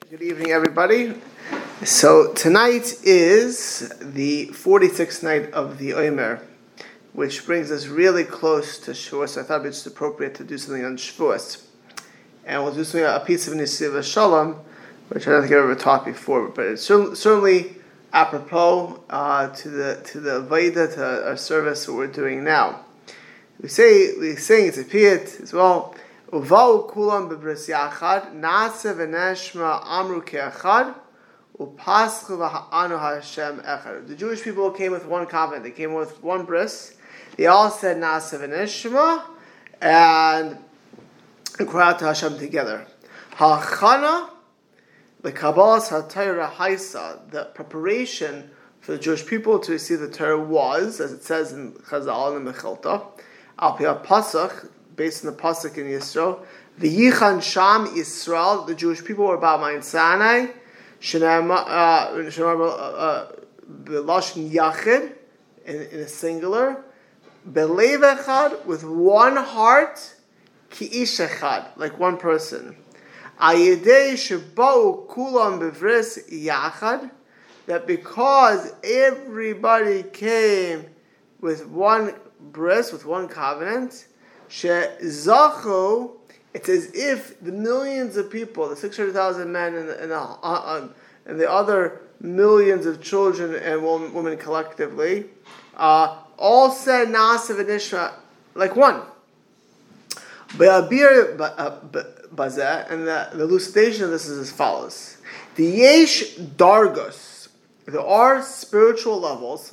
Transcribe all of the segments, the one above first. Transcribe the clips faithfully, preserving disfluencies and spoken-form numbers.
Good evening, everybody. So tonight is the forty-sixth night of the Omer, which brings us really close to Shavuos. So I thought it's appropriate to do something on Shavuos. And we'll do something, a piece of Nesiva Shalom, which I don't think I've ever taught before, but it's certainly apropos uh, to the to the Vaida, to our service that we're doing now. We say, we sing, it's a piyut as well. Uvau kulam bebris yachad, nase v'neshma amru ke'achad, upaschu v'ha'anu Hashem echad. The Jewish people came with one covenant. They came with one bris. They all said nase v'neshma, and cried out to Hashem together. Ha'achana, the Kabbalas HaTorah Haisa, the preparation for the Jewish people to receive the Torah was, as it says in Chazal and Mechilta, Al Pi HaPasach, based on the pasuk in Yisro, the Yichan Sham Yisrael, the Jewish people were about Mount Sinai, Shenamar B'Lashon Yachid, in a singular, Belev Echad, with one heart, Ki Ish Echad, like one person. Ayidei Shebau Kulam B'Vris Yachad, that because everybody came with one bris, with one covenant, Shezachu, it's as if the millions of people, the six hundred thousand men and the, and, the, uh, and the other millions of children and women collectively, uh, all said Na'aseh v'nishma, like one. Be'abir bazeh, and the, the elucidation of this is as follows. The yesh dargos, there are spiritual levels,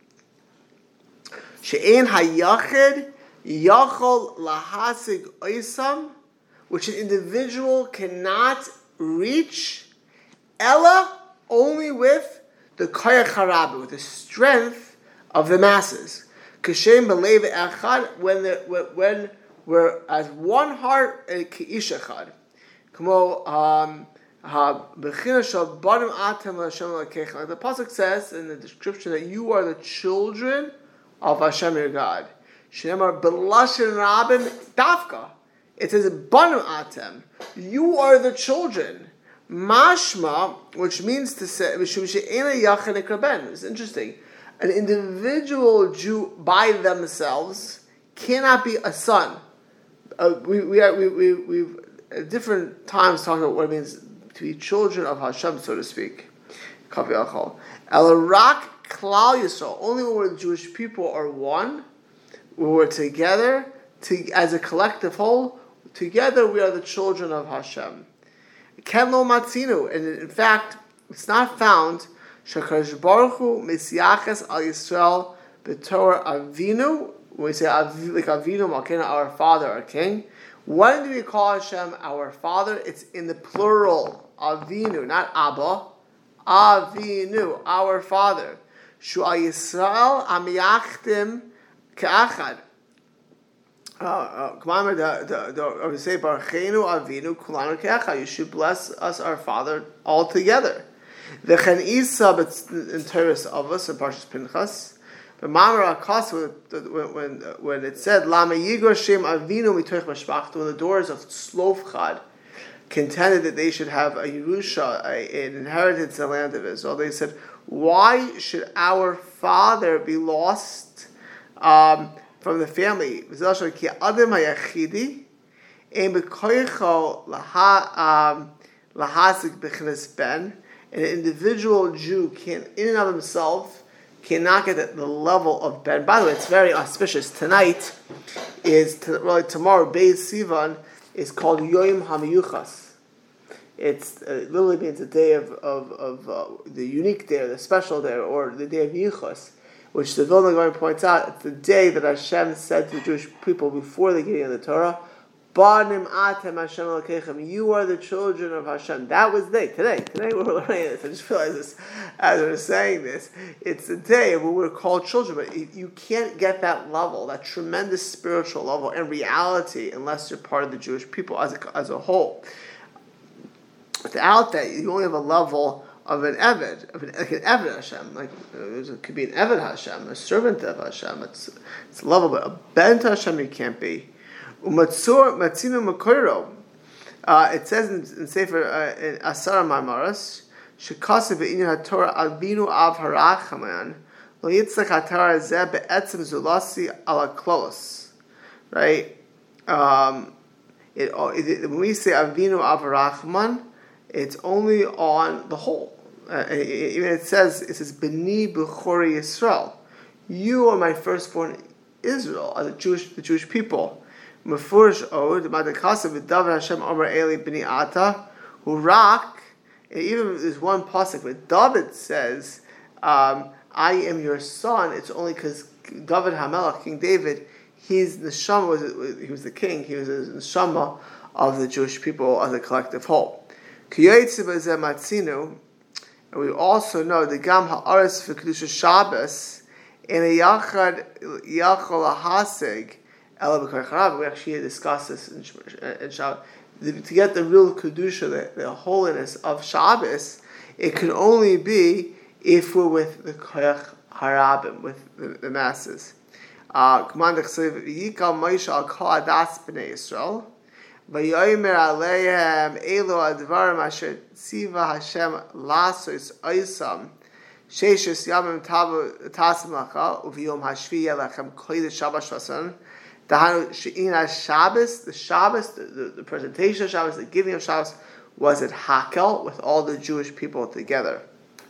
she'en hayachid Yachol lahasig oisam, which an individual cannot reach, ella, only with the koyach harabi, with the strength of the masses. Kashem b'lev echad, when when we're as one heart, k'ish echad. Kamo ha b'china shal banim atem l'Hashem l'keichem. Like the pasuk says in the description that you are the children of Hashem your God. Shemar Belashin Rabim Dafka. It says Banu Atem. You are the children. Mashma, which means to say, it's interesting. An individual Jew by themselves cannot be a son. Uh, we we are, we we we've at different times talked about what it means to be children of Hashem, so to speak. Kaviyachol. El Rak Klal Yisrael. Only when the Jewish people are one. We were together, to, as a collective whole, together we are the children of Hashem. Ken lo matzinu, and in fact, it's not found, Shakadosh Baruch Hu misyaches al Yisrael b'Torah Avinu, when we say like Avinu Malkeinu, our Father, our King. When do we call Hashem our Father? It's in the plural, Avinu, not Abba, Avinu, our Father. Shu al Yisrael amiyachtim Ka'achad. Come on, we say Baruchenu Avinu Kulanu Ka'achad. You should bless us, our Father, all together. The Chen Isa, in Teres Avos and Parshas Pinchas. The Mamar Akas, when when when it said Lama Yigor Shem Avinu Mitoich Mashpachta, when the doors of Tzlofchad contended that they should have a Yerusha, an inheritance in the land of Israel, they said, why should our father be lost Um, from the family? An individual Jew can, in and of himself, cannot get at the level of Ben. By the way, it's very auspicious. Tonight is, to, really tomorrow, Beis Sivan is called Yoim HaMiyuchas. It's, uh, it literally means the day of, of, of uh, the unique day, or the special day, or the day of Yuchas, which the Vilna Gaon points out, it's the day that Hashem said to the Jewish people before the getting of the Torah, Banim atem Hashem Elokeichem, you are the children of Hashem. That was the day. Today. Today we're learning this. I just realized this as we're saying this. It's the day where we're called children, but you can't get that level, that tremendous spiritual level and reality, unless you're part of the Jewish people as a, as a whole. Without that, you only have a level of an Eved, of an, like an Eved Hashem, like uh, it could be an Eved Hashem, a servant of Hashem. It's it's a level, but a Ben to Hashem you can't be. Umatzur matzinu makoiro. Uh, it says in, in Sefer uh, in Asara Marmaras, "Shekasa be'inyan haTorah albinu av harachaman lo yitzchak haTorah zeh be'etzem zulasi ala klos." Right. Um, it, it, when we say Avinu av harachman, it's only on the whole. Uh, even it says it says B'ni B'chori Yisrael. You are my firstborn Israel, are the Jewish the Jewish people. Mefurish od Madakasa v'David Hashem Omer Eli B'ni Ata Hurak. Even if there's one pasuk where David says, um, "I am your son," it's only because David Hamelach, King David, he's the neshama was he was the king. He was the neshama of the Jewish people as a collective whole. And we also know the Gam Ha'aretz for Kedusha Shabbos in a Yachad Yachol Hasig Ela B'Kar Charav. We actually discussed this in, in Shabbos. The, to get the real Kedusha, the, the holiness of Shabbos, it can only be if we're with the Koyach Harabim, with the, the masses. Command Yikal Moshe Al Kol Adas B'nei Yisrael. Vayomer Aleihem Elo Advarim Asher Tziva Hashem Lasos Oisam Sheishes Yamim Tasim Lacha Uviyom Hashvi Yelechem Kodesh Shabbos Shvasan Dahanu She'ina Shabbos, the Shabbos, the, the, the presentation of Shabbos, the giving of Shabbos was at Hakel with all the Jewish people together.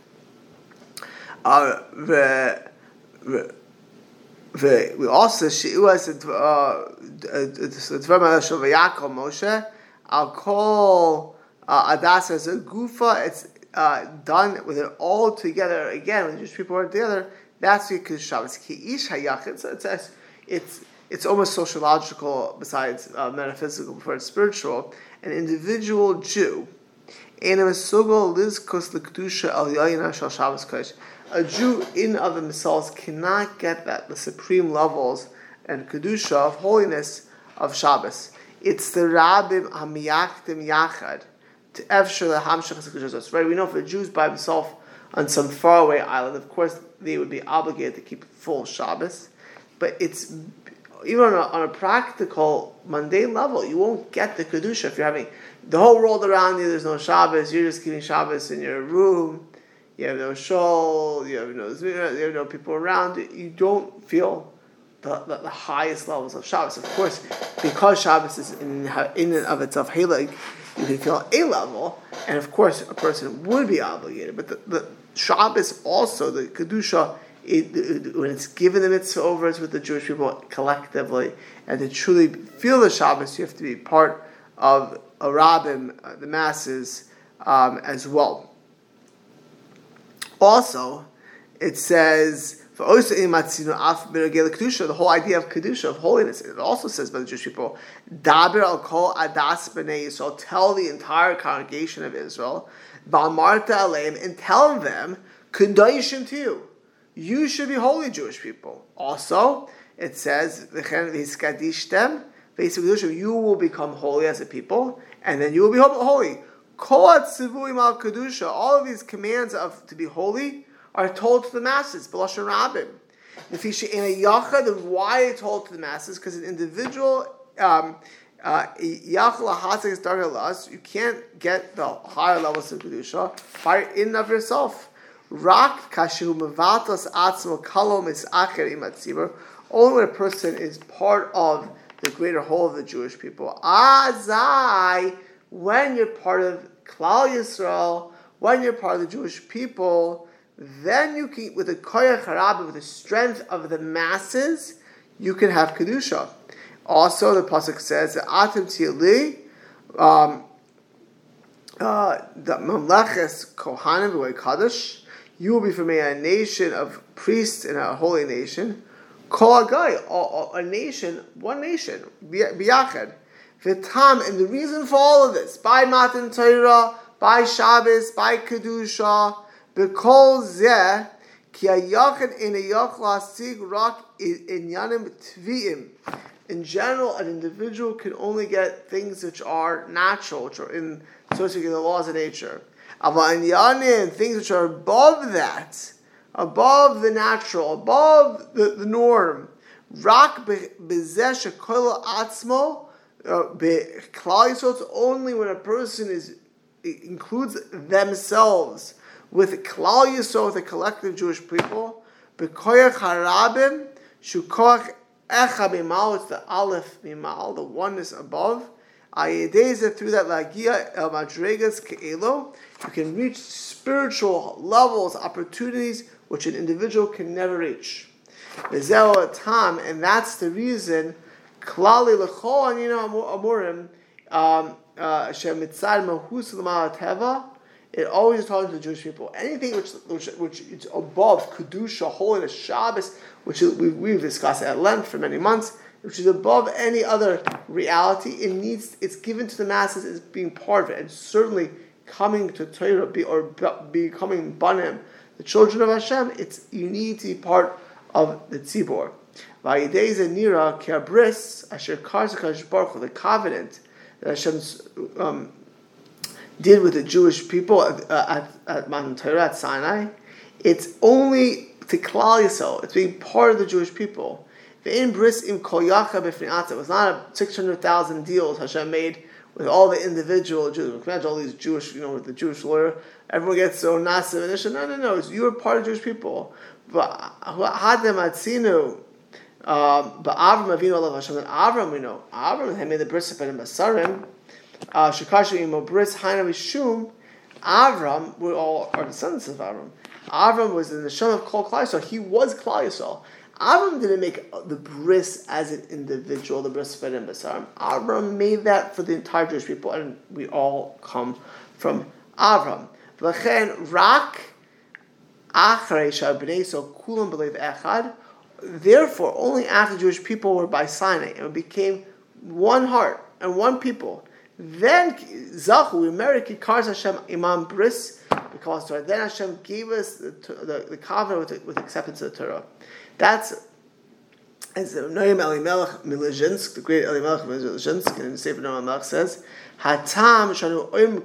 Uh, the, the, the, we also she was the Dvar Shel Vayakol Moshe. I'll call Adas as a Gufa. It's uh, done with it all together again. When the Jewish people are together, that's what Kedusha Shabbos. Ki ish hayachid. So it's it's it's almost sociological besides uh, metaphysical before it's spiritual. An individual Jew, a Jew in of themselves cannot get that, the supreme levels and kedusha of holiness of Shabbos. It's the Rabbim Hamiyachtim Yachad to Efshar Hamshach Kedusha. Right? We know for Jews by themselves on some faraway island, of course they would be obligated to keep full Shabbos, but it's even on a, on a practical, mundane level, you won't get the Kedusha if you're having the whole world around you, there's no Shabbos, you're just keeping Shabbos in your room, you have no shul, you have no, you have no people around, you don't feel the, the, the highest levels of Shabbos. Of course, because Shabbos is in, in and of itself Halig, you can feel a level, and of course a person would be obligated, but the, the Shabbos also, the Kedusha, It, it, when it's given the mitzvah over, it's with the Jewish people collectively, and to truly feel the Shabbos, you have to be part of a rabbim, uh, the masses, um, as well. Also, it says, the whole idea of kedusha, of holiness, it also says by the Jewish people, Daber al kol adas b'nei Yisrael, tell the entire congregation of Israel, Ba'amarta aleim, and tell them, Kedoshim to you. You should be holy, Jewish people. Also, it says, you will become holy as a people, and then you will be holy. All of these commands of to be holy are told to the masses. B'lashon Rabbim. Why are they told to the masses? Because an individual, um, uh, you can't get the higher levels of kedusha by in and of yourself. Rak kashu mevatos atzmo kalo misacher imatzibur. Only when a person is part of the greater whole of the Jewish people. Azai, when you're part of Klal Yisrael, when you're part of the Jewish people, then you can, with the koyach harabim, with the strength of the masses, you can have kedusha. Also, the pasuk says that atem tili, um, uh, the mamleches kohanim v'wei kadosh. You will be from a nation of priests in a holy nation. Kol Agai, a nation, one nation, biyachad. V'tam, and the reason for all of this, by Matan Torah, by Shabbos, by Kedusha, b'kol zeh, ki hayachad in a yach lasig rak inyanim tvi'im. In general, an individual can only get things which are natural, which are in, so to speak, in the laws of nature. And things which are above that, above the natural, above the, the norm. Rak bezesh kol atzmo Klal Yisrael, it's only when a person is includes themselves with Klal Yisrael, with the collective Jewish people. B'koyach harabim shukoch echa mimal. It's the aleph mimal, the oneness above. Ayedeza, through that lagia el madregas ke'elo, you can reach spiritual levels, opportunities which an individual can never reach. V'zeh tam, and that's the reason. Klali l'chol anina amurim shem mitzad mahus l'mal teva. It always talks to the Jewish people. Anything which which which is above kedusha, holiness, Shabbos, which we, we've discussed at length for many months, which is above any other reality, it needs it's given to the masses as being part of it, and certainly coming to Torah be, or becoming banim, the children of Hashem. It's you need to be part of the tzibor. The covenant that Hashem um, did with the Jewish people at, at, at Mount Torah, at Sinai, it's only to Klal Yisrael. It's being part of the Jewish people. It was not a six hundred thousand deals Hashem made with all the individual Jews. Imagine all these Jewish, you know, with the Jewish lawyer, everyone gets so nasiv and no, no, no. It's, you were part of Jewish people. But Hadem Atzinu. Um, but Avram Avinu Allah Hashem, and Avram we know Avram had made the bris and Masarim. Shikashi imo bris Haina Mishum. Avram were all are descendants of Avram. Avram was in the Shem of Kol Klal Yisrael. He was Klal Yisrael. Avram didn't make the bris as an individual, the bris and Masarim. Avram made that for the entire Jewish people, and we all come from Avram. V'chen rak achrei shabnei so kulam b'leiv echad. Therefore, only after the Jewish people were by Sinai and became one heart and one people, then Zachu, we married Kikars Hashem Imam Bris, because then Hashem gave us the the, the covenant with, with acceptance of the Torah. That's as Noam Elimelech Milizhinsk, the great Elimelech Milizhinsk, in the Sefer Noam Elimelech says, Hatam Shanu Oim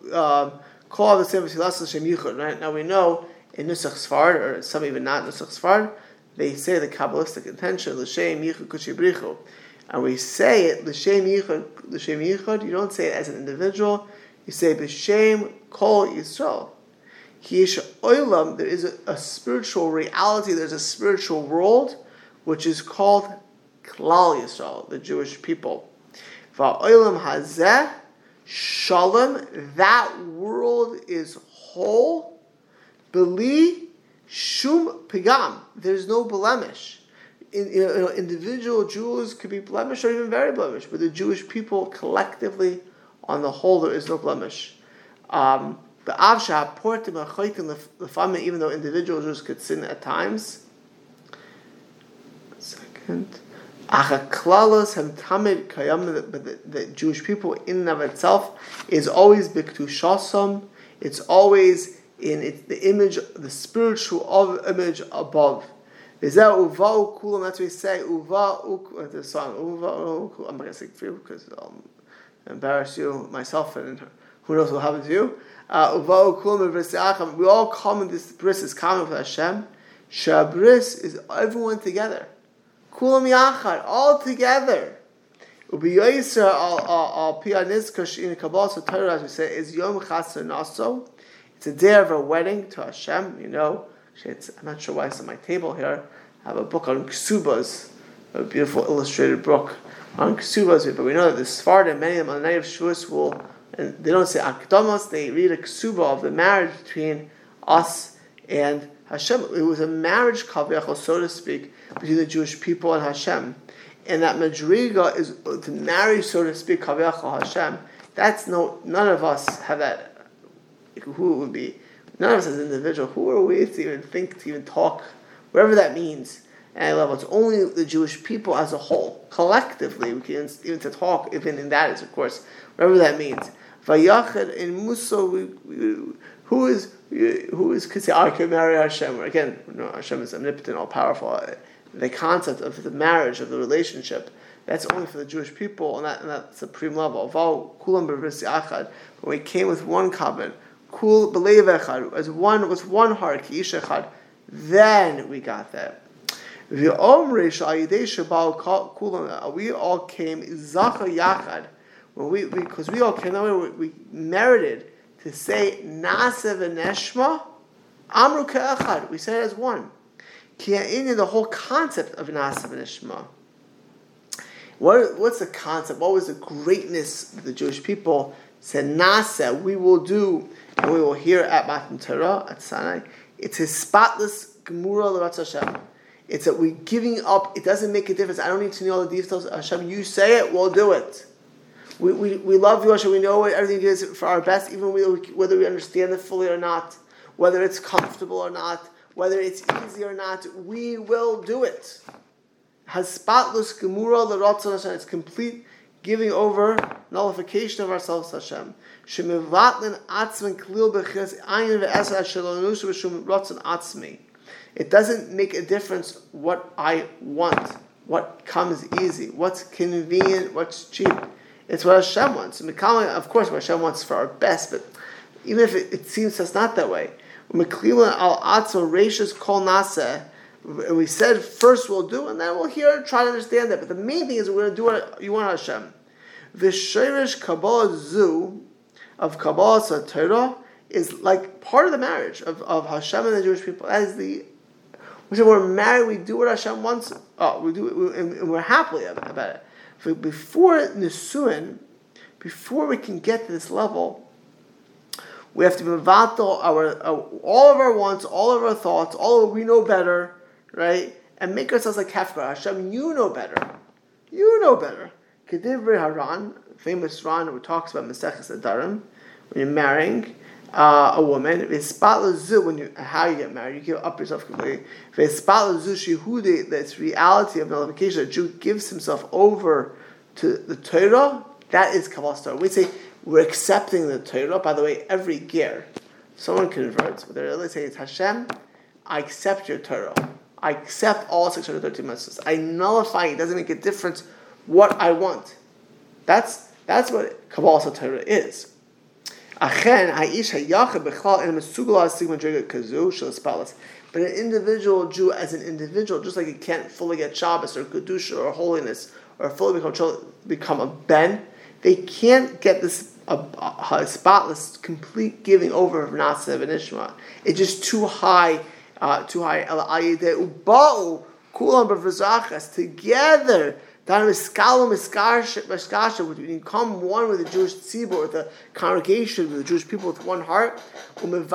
Kol the Sefer Silas Hashem Yichud. Right now we know in Nusach Sfard, or some even not Nusach Sfard, they say the Kabbalistic intention, L'shem Yichud Kuchibrichu. And we say it, L'shem Yichud, L'shem Yichud, you don't say it as an individual, you say B'shem Kol Yisrael. Kiyish Oilam, there is a, a spiritual reality, there's a spiritual world, which is called Klal Yisrael, the Jewish people. Va'oilam Hazeh, Shalom, that world is whole, Beli, Shum Pigam, there's no blemish. In, you know, individual Jews could be blemished or even very blemished, but the Jewish people collectively, on the whole, there is no blemish. Um, even though individual Jews could sin at times. One second. But the, the Jewish people in and of itself is always b'ktushasam. It's always in it's the image, the spiritual of, image above. Is that uva ukulam? That's what we say. Uva the song. Uva. I'm not going to sing for you because I'll embarrass you myself, and who knows what will happen to you. Uva ukulam. We all come in this bris is common with Hashem. Shabris is everyone together. Kulam yachad, all together. Ubi yoyser al al pianizkash in Kabbalah Torah, as we say, is yom chasar naso. It's a day of a wedding to Hashem, you know. It's, I'm not sure why it's on my table here. I have a book on Ksubas, a beautiful illustrated book on Ksubas, but we know that the Sephardim, many of them on the night of Shavuos will, and they don't say Akdamos, they read a Ksuba of the marriage between us and Hashem. It was a marriage kaviyachol, so to speak, between the Jewish people and Hashem. And that Madriga is to marry, so to speak, kaviyachol Hashem. That's no, none of us have that. Who it would be? None of us as an individual. Who are we to even think, to even talk, whatever that means? At level, it's only the Jewish people as a whole, collectively. We can even to talk, even in that is, of course, whatever that means. Vayachad in Musa, who is who is could say I can marry Hashem? Again, no, Hashem is omnipotent, all powerful. The concept of the marriage, of the relationship, that's only for the Jewish people, and that, and that supreme level. When we came with one covenant, Kul b'leiv echad, as one with one heart, ki'ish echad, then we got that. We all came zachar yachad when we because we, we all came we, we merited to say nasa v'neshma amru ke'achad. We said it as one. Ki'a'inin, the whole concept of nasa v'neshma. What what's the concept? What was the greatness of the Jewish people? Said nasa, we will do, and we will hear at Matan Torah at Sinai. It's his spotless gemura l'ratz Hashem. It's that we're giving up. It doesn't make a difference. I don't need to know all the details. Hashem, you say it, we'll do it. We we, we love you, Hashem. We know what everything is for our best, even whether we understand it fully or not, whether it's comfortable or not, whether it's easy or not. We will do it. Has spotless gemura l'ratz Hashem. It's complete giving over, nullification of ourselves, Hashem. Shemivatlin atzmin klil b'chis ayin ve'esad shalonus v'shum ratzon atzmi. It doesn't make a difference what I want, what comes easy, what's convenient, what's cheap. It's what Hashem wants. Of course, what Hashem wants is for our best, but even if it, it seems to us not that way. We said first we'll do, and then we'll hear, try to understand that. But the main thing is we're going to do what you want, Hashem. The Shirish Kabbalah Zu of Kabbalah Torah is like part of the marriage of, of Hashem and the Jewish people. That is the We say we're married, we do what Hashem wants, oh, we do it, we, and we're happy about it. For before Nisuin, before we can get to this level, we have to mevatel our, our all of our wants, all of our thoughts, all of we know better, right? And make ourselves like Hefker. Hashem, you know better. You know better. Kedivri Haran, famous Ran who talks about Maseches Adarim, when you're marrying Uh, a woman, when you how you get married, you give up yourself completely. This reality of nullification, a Jew gives himself over to the Torah. That is Kabbalah Torah. We say we're accepting the Torah. By the way, every ger, someone converts, but they really say it's Hashem. I accept your Torah. I accept all six hundred thirteen mitzvahs. I nullify. It doesn't make a difference what I want. That's that's what Kabbalah Torah is. But an individual Jew, as an individual, just like he can't fully get Shabbos or Kedusha or holiness or fully become, become a Ben, they can't get this a, a, a spotless, complete giving over of Nasa and Ishma. It's just too high, uh, too high. Together, when you become one with the Jewish tzibur, with the congregation, with the Jewish people, with one heart, and then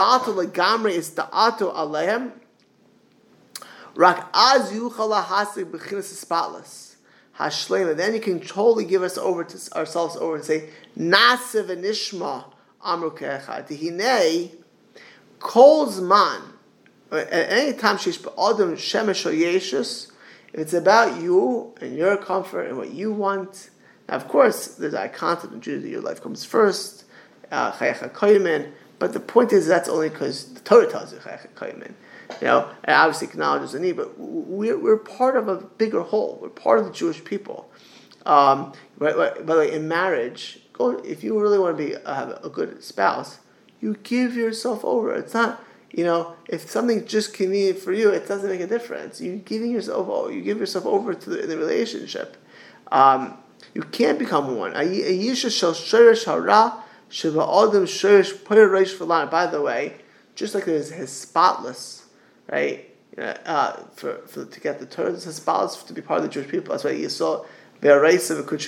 you can totally give us over to ourselves over and say, Nasiv and Nishma Amru Ke'echad. Tihinei Kol Zman. At any time, Sheish B'Adam Shemesh Yeshus. If it's about you and your comfort and what you want, now of course there's a concept in Judaism that your life comes first, uh, but the point is that's only because the Torah tells you you know, and obviously acknowledges the need, but we're, we're part of a bigger whole. We're part of the Jewish people. Um, right, right, by the way, in marriage, go, if you really want to be uh, have a good spouse, you give yourself over. It's not. You know, if something's just convenient for you, it doesn't make a difference. You're giving yourself over. You give yourself over to the, the relationship. Um, you can't become one. By the way, just like there's his spotless, right? Uh, for, for to get the Torah, there's his spotless to be part of the Jewish people. That's why you saw right?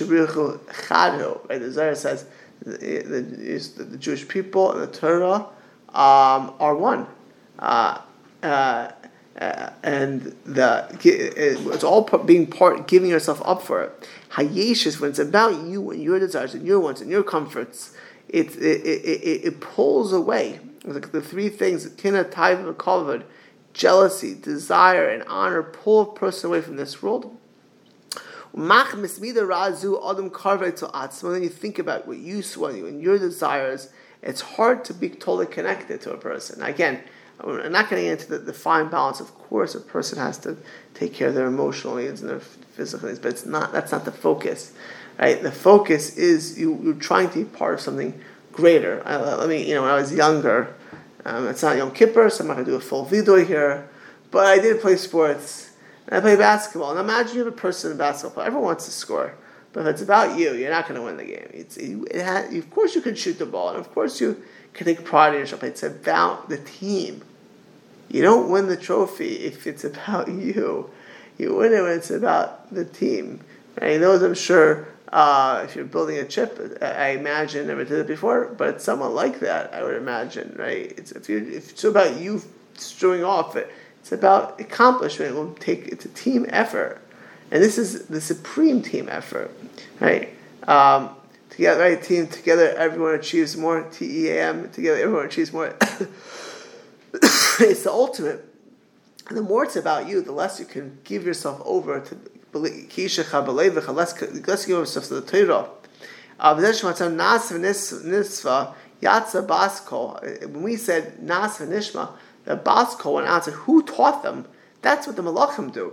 The Zohar says the, the, the Jewish people and the Torah um, are one. Uh, uh, uh, and the it's all being part, giving yourself up for it. Hayeshis, when it's about you and your desires and your wants and your comforts, it it it, it, it pulls away. Like the three things: kina, taiva, kavod, jealousy, desire, and honor pull a person away from this world. Then you think about what you want and your desires. It's hard to be totally connected to a person. Again, I'm not going to get into the, the fine balance. Of course, a person has to take care of their emotional needs and their physical needs, but it's not. That's not the focus, right? The focus is you, you're trying to be part of something greater. I, let me, you know, when I was younger, um, it's not Yom Kippur, so I'm not going to do a full video here, but I did play sports. and I play basketball. And imagine you have a person in basketball. Everyone wants to score. But if it's about you, you're not going to win the game. It's, it, it has, of course you can shoot the ball, and of course you can take pride in yourself. It's about the team. You don't win the trophy if it's about you. You win it when it's about the team. Right? Those, I'm sure, uh, if you're building a chip, I imagine, never did it before, but it's somewhat like that, I would imagine. Right? It's if, you if it's about you showing off, it, it's about accomplishment. It will take, it's a team effort. And this is the supreme team effort, right? Um, together, right? Team together, everyone achieves more. T E A M, together, everyone achieves more. It's the ultimate. And the more it's about you, the less you can give yourself over to Kishecha, Belevecha, less less give yourself to the Torah. When we said Nas v'Nishma, the Basko went out and said, who taught them? That's what the Malachim do.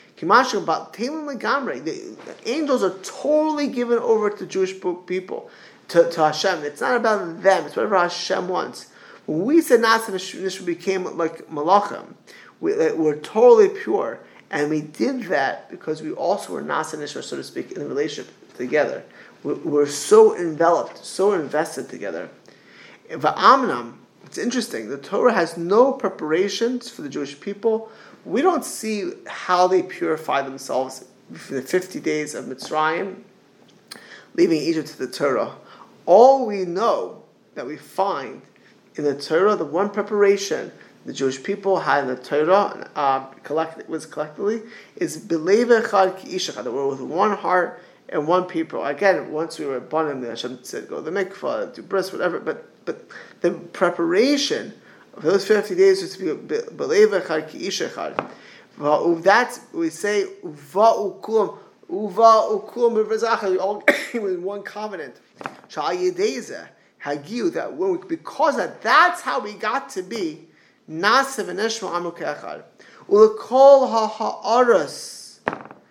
The angels are totally given over to the Jewish people, to, to Hashem. It's not about them, it's whatever Hashem wants. When we said Nasa Nishma became like Malachim, we, we're totally pure. And we did that because we also were Nasa Nishma, so to speak, in the relationship together. We're, we're so enveloped, so invested together. Va'amnam, it's interesting, the Torah has no preparations for the Jewish people. We don't see how they purify themselves for the fifty days of Mitzrayim, leaving Egypt to the Torah. All we know that we find in the Torah, the one preparation the Jewish people had in the Torah, uh, collect, was collectively, is B'lev echad ki'ishachad, that we're with one heart and one people. Again, once we were born in the Hashem said, go to the mikvah, do bris, whatever, but, but the preparation for those fifty days was to be B'lev echad ki'ishachad. That's, we say, Uva ukulam, Uva ukulam b'vazachah, all in one covenant. Shal yedezeh, hagiu, that when we, because that, that's how we got to be Nasa v'Nishma Amu Ke'echad. Ulekol ha'aras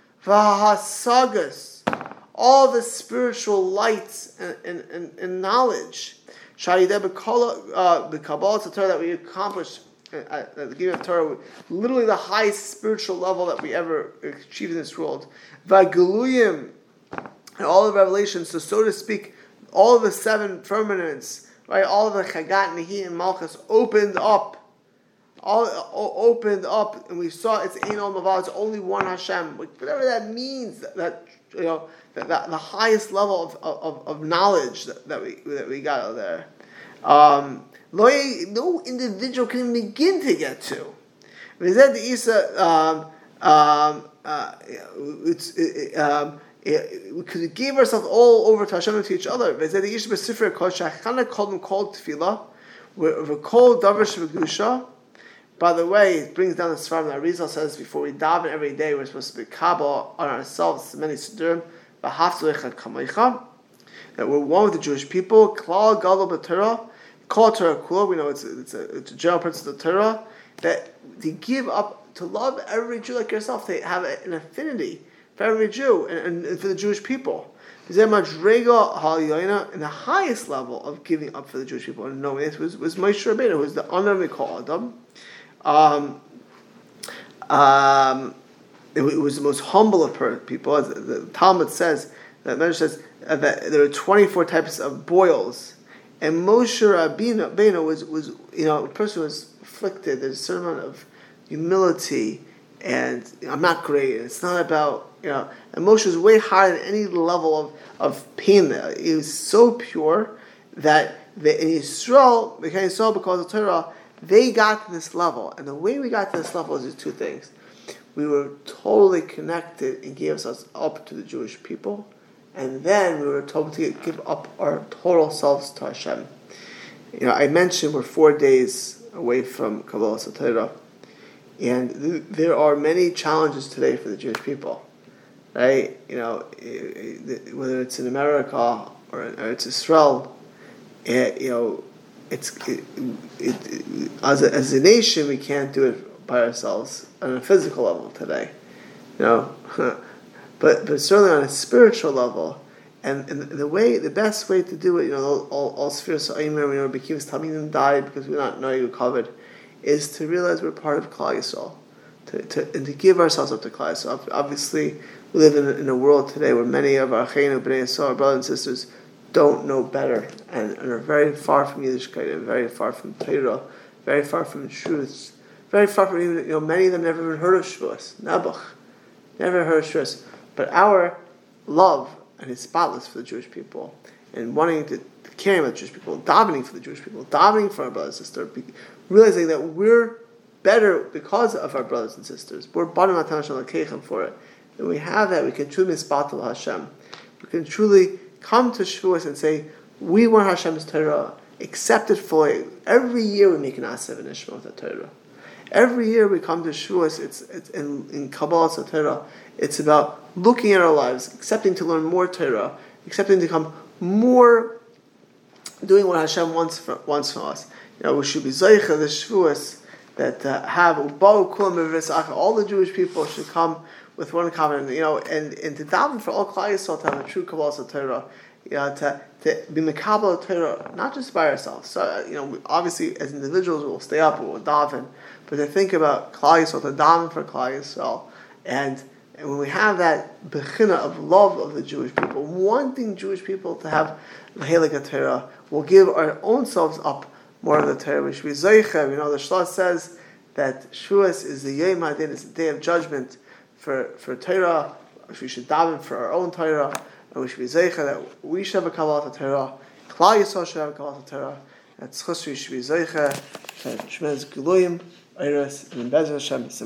v'hasagas, all the spiritual lights and, and, and, and knowledge, Shayideh b'Kabbalah Torah, that we accomplished at the beginning of Torah, literally the highest spiritual level that we ever achieved in this world. V'Galuyim, and all the revelations, so so to speak, all of the seven firmaments, right? All of the Chagat, Nehi, and Malchus opened up. All, all opened up, and we saw it's Ein Ol Mavad. It's only one Hashem. Whatever that means, that, that you know, that, that the highest level of, of, of knowledge that, that we that we got out there, um, no individual can even begin to get to. We said the Isa, um, um, uh, it's it, um, it, because we gave ourselves all over to Hashem and to each other. We said the Isa B'Sifrei Kol Shachana called them called Tefillah. We're called Davar Shevegusha. By the way, it brings down the Sfarim that Arizal says before we daven every day, we're supposed to be Kabbal on ourselves, many Siddurim, that we're one with the Jewish people, Klal Gadol B'Torah, Kol Torah Kula, we know it's a, it's, a, it's a general principle of the Torah, that to give up, to love every Jew like yourself, they have an affinity for every Jew and, and for the Jewish people. In the highest level of giving up for the Jewish people and knowing this was, was Moshe Rabbeinu, who was the honor of Mikol Adam. Um, um, it, it was the most humble of per- people. As the, the Talmud says, that Medrash says uh, that there are twenty-four types of boils, and Moshe Rabbeinu was was you know a person who was afflicted. There's a certain amount of humility, and you know, I'm not great. It's not about you know. And Moshe was way higher than any level of of pain. There, he was so pure that the, in Yisrael, became Yisrael because of Torah. They got to this level, and the way we got to this level is these two things. We were totally connected and gave ourselves up to the Jewish people, and then we were told to give up our total selves to Hashem. You know, I mentioned we're four days away from Kabbalah Torah, and th- there are many challenges today for the Jewish people, right? You know, whether it's in America or, or it's Israel, it, you know. It's it, it, it, as a, as a nation, we can't do it by ourselves on a physical level today, you know. but but certainly on a spiritual level, and, and the way the best way to do it, you know, all all spheres of Aimer, we know Bekimus Tamidim died because we're not knowing we covered, is to realize we're part of Klal Yisrael, to, to and to give ourselves up to Klal. So obviously, we live in a, in a world today where many of our Achenu B'nai Yisrael, our brothers and sisters, don't know better and, and are very far from Yiddishkeit and very far from Torah, very far from truths, very far from even, you know, many of them never even heard of Shavuos, Nebuch, never heard of Shavuos. But our love and his spotless for the Jewish people and wanting to caring about the Jewish people, davening for the Jewish people, davening for our brothers and sisters, realizing that we're better because of our brothers and sisters. We're bottom of for it. And we have that, we can truly misbatel Hashem. We can truly come to Shavuos and say, we want Hashem's Torah, accept it fully. Every year we make an Asev and Ishma with the Torah. Every year we come to Shavuos, it's, it's in, in Kabbalah Torah, it's about looking at our lives, accepting to learn more Torah, accepting to become more doing what Hashem wants from, wants from us. You know, we should be Zaycha, the Shavuos, that uh, have Ubau Kulam V'Visach, all the Jewish people should come with one covenant, you know, and, and to daven for all Klal Yisrael to have a true Kabbalah Torah, you know, to, to be Mekabel Torah, not just by ourselves. So, uh, you know, we, obviously as individuals we'll stay up, we'll daven, but to think about Klal Yisrael, to daven for Klal Yisrael, and and when we have that bechina of love of the Jewish people, wanting Jewish people to have the Halakha Torah, we'll give our own selves up more of the Torah. We should be Zoicha. You know, the Shlosh says that Shavuos is the Yom Hadin, it's the day of judgment for, for Torah. We should daven for our own Torah, and we should be Zoicha that we should have a Kabbalah Torah. Klal Yisrael should have a Kabbalah Torah. That's Chus, we should be Zoicha. Shemez Giluyim, Eiros, and Bezrat Hashem.